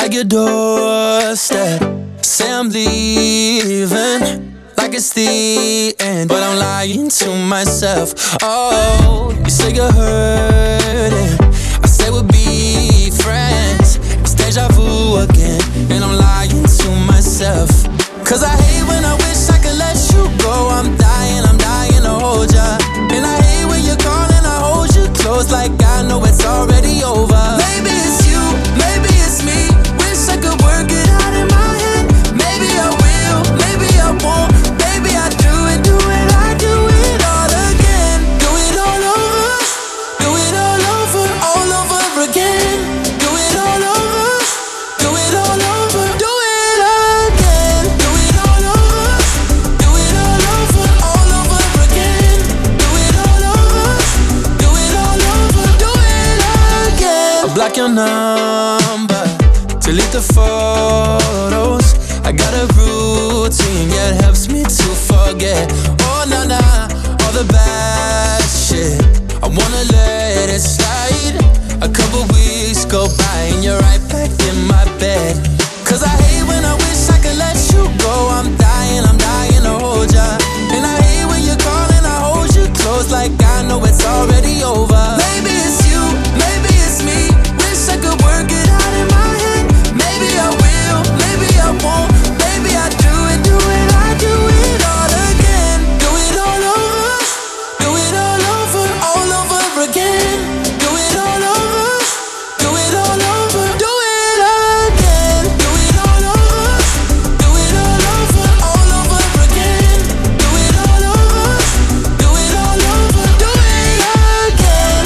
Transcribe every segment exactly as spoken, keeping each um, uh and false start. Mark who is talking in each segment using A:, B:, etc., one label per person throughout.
A: like your doorstep. Say I'm leaving like it's the end, but I'm lying to myself. Oh, you say you're hurting, I say we'll be friends. It's deja vu again, and I'm lying to myself. Cause I hate when I wish I could let you go. I'm dying, I'm dying to hold ya. And I hate when you're gone and I hold you close like I know it's already over. Maybe it's you, maybe it's me. Wish I could work it out in my head. Maybe I will, maybe I won't. Baby, I do it, do it, I do it all again. Do it all over, do it all over, all over again. Do it all over, do it all over, do it again. Do it all over, do it all over, all over again. Do it all over, do it all over, do it again. I block your number, delete the photos. I got a routine, yeah, it helps me to forget. Oh, nah, nah, all the bad shit, I wanna let it slide. A couple weeks go by and you're right back in my bed. Cause I hate when I wish I could let you go. I'm dying, I'm dying to hold ya. And I hate when you're gone and I hold you close like I know it's already over. Maybe it's you, maybe it's me. Wish I could work it out in my head. Maybe I will, maybe I won't. Baby, I do it, do it, I do it all again. Do it all over, do it all over, all over again. Do it all over, do it all over, do it again. Do it all over, do it all over, all over again. Do it all over, do it all over, do it again.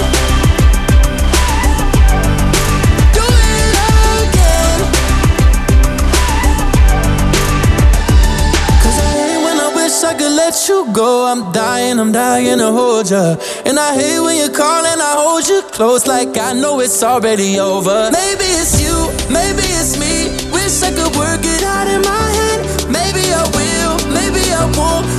A: Do it again. Cause I hate when I wish I could let you go. I'm dying, I'm dying to hold ya. And I hate when you call and I hold you close like I know it's already over. Maybe it's you, maybe it's me. Wish I could work it out in my head. Maybe I will, maybe I won't.